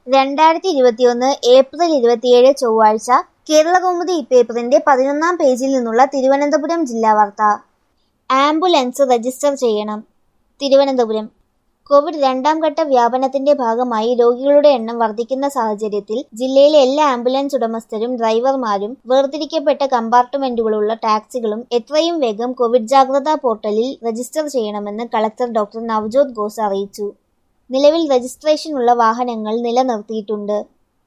2021 April 27 ചൊവ്വാഴ്ച കേരളകൗമുദി പേപ്പറിന്റെ 11-ാം പേജിൽ നിന്നുള്ള തിരുവനന്തപുരം ജില്ലാ വാർത്ത. ആംബുലൻസ് രജിസ്റ്റർ ചെയ്യണം. തിരുവനന്തപുരം. കോവിഡ് രണ്ടാം ഘട്ട വ്യാപനത്തിന്റെ ഭാഗമായി രോഗികളുടെ എണ്ണം വർദ്ധിക്കുന്ന സാഹചര്യത്തിൽ ജില്ലയിലെ എല്ലാ ആംബുലൻസ് ഉടമസ്ഥരും ഡ്രൈവർമാരും വേർതിരിക്കപ്പെട്ട കമ്പാർട്ട്മെന്റുകളുള്ള ടാക്സികളും എത്രയും വേഗം കോവിഡ് ജാഗ്രതാ പോർട്ടലിൽ രജിസ്റ്റർ ചെയ്യണമെന്ന് കളക്ടർ ഡോക്ടർ നവ്ജോത് ഖോസ അറിയിച്ചു. നിലവിൽ രജിസ്ട്രേഷനുള്ള വാഹനങ്ങൾ നിലനിർത്തിയിട്ടുണ്ട്.